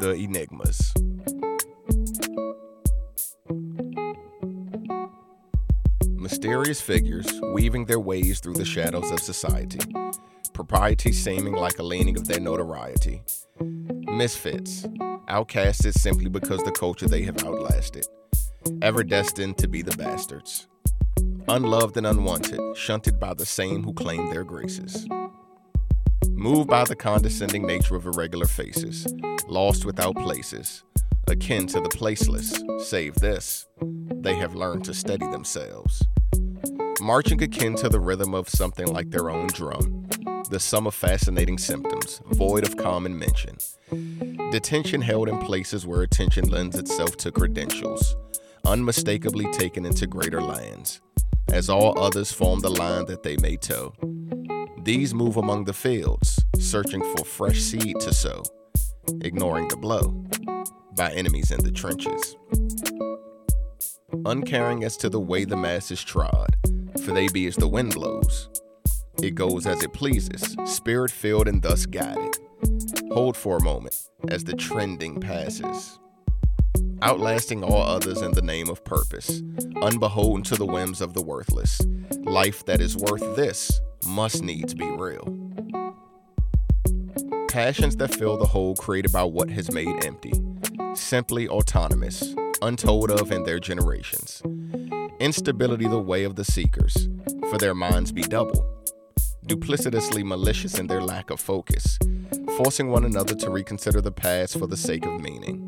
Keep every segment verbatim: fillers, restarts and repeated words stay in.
The Enigmas. Mysterious figures weaving their ways through the shadows of society, propriety seeming like a leaning of their notoriety. Misfits, outcasted simply because the culture they have outlasted, ever destined to be the bastards. Unloved and unwanted, shunted by the same who claim their graces. Moved by the condescending nature of irregular faces, lost without places, akin to the placeless, save this, they have learned to steady themselves. Marching akin to the rhythm of something like their own drum, the sum of fascinating symptoms, void of common mention. Detention held in places where attention lends itself to credentials, unmistakably taken into greater lands, as all others form the line that they may toe. These move among the fields, searching for fresh seed to sow, ignoring the blow by enemies in the trenches. Uncaring as to the way the masses trod, for they be as the wind blows. It goes as it pleases, spirit-filled and thus guided. Hold for a moment as the trending passes. Outlasting all others in the name of purpose, unbeholden to the whims of the worthless. Life that is worth this must needs be real. Passions that fill the hole created by what has made empty, simply autonomous, untold of in their generations. Instability the way of the seekers, for their minds be double, duplicitously malicious in their lack of focus, forcing one another to reconsider the past for the sake of meaning.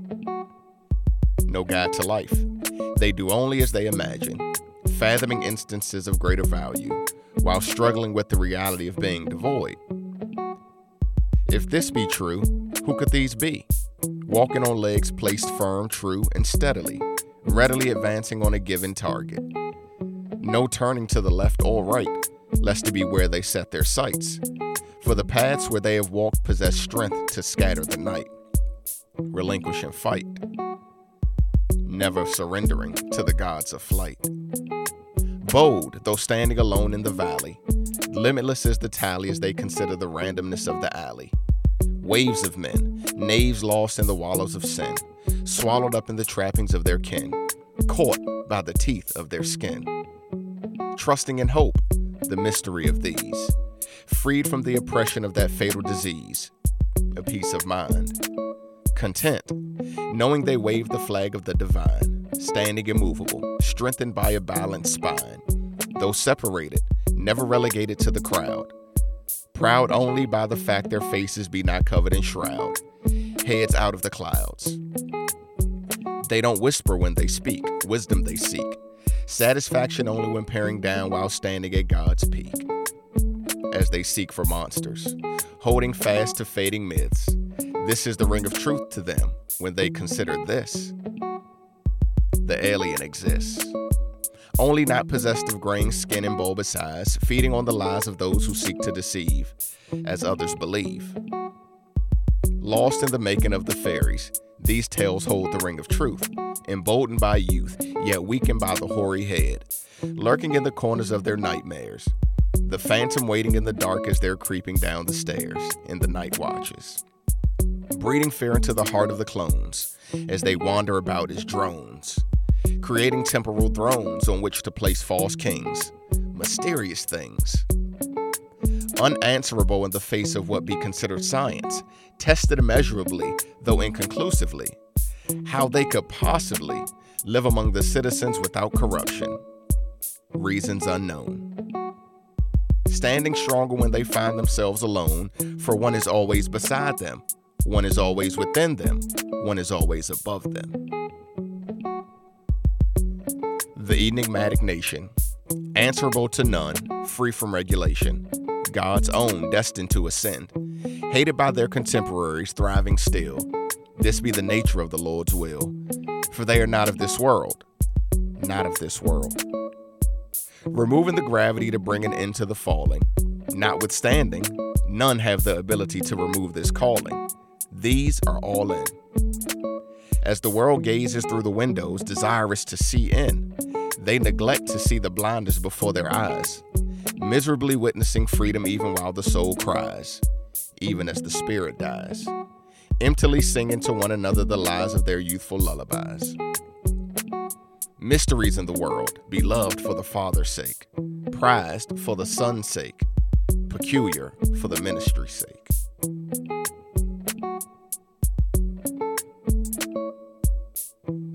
No guide to life, they do only as they imagine, fathoming instances of greater value, while struggling with the reality of being devoid. If this be true, who could these be? Walking on legs placed firm, true, and steadily, readily advancing on a given target. No turning to the left or right, lest it be where they set their sights. For the paths where they have walked possess strength to scatter the night. Relinquish and fight, never surrendering to the gods of flight. Bold, though standing alone in the valley, limitless is the tally as they consider the randomness of the alley. Waves of men, knaves lost in the wallows of sin, swallowed up in the trappings of their kin, caught by the teeth of their skin. Trusting in hope, the mystery of these, freed from the oppression of that fatal disease, a peace of mind. Content, knowing they wave the flag of the divine, standing immovable, strengthened by a balanced spine, though separated, never relegated to the crowd, proud only by the fact their faces be not covered in shroud, heads out of the clouds. They don't whisper when they speak, wisdom they seek, satisfaction only when paring down while standing at God's peak. As they seek for monsters, holding fast to fading myths, this is the ring of truth to them when they consider this. The alien exists, only not possessed of graying skin and bulbous eyes, feeding on the lies of those who seek to deceive, as others believe. Lost in the making of the fairies, these tales hold the ring of truth, emboldened by youth, yet weakened by the hoary head, lurking in the corners of their nightmares, the phantom waiting in the dark as they're creeping down the stairs in the night watches, breeding fear into the heart of the clones as they wander about as drones, creating temporal thrones on which to place false kings, mysterious things, unanswerable in the face of what be considered science, tested immeasurably, though inconclusively, how they could possibly live among the citizens without corruption, reasons unknown. Standing stronger when they find themselves alone, for one is always beside them, one is always within them, one is always above them. The enigmatic nation, answerable to none, free from regulation, God's own, destined to ascend, hated by their contemporaries, thriving still. This be the nature of the Lord's will, for they are not of this world, not of this world. Removing the gravity to bring an end to the falling, notwithstanding, none have the ability to remove this calling. These are all in. As the world gazes through the windows, desirous to see in, they neglect to see the blinders before their eyes, miserably witnessing freedom even while the soul cries, even as the spirit dies. emptily singing to one another the lies of their youthful lullabies. Mysteries in the world, beloved for the Father's sake, prized for the Son's sake, peculiar for the ministry's sake. Thank you.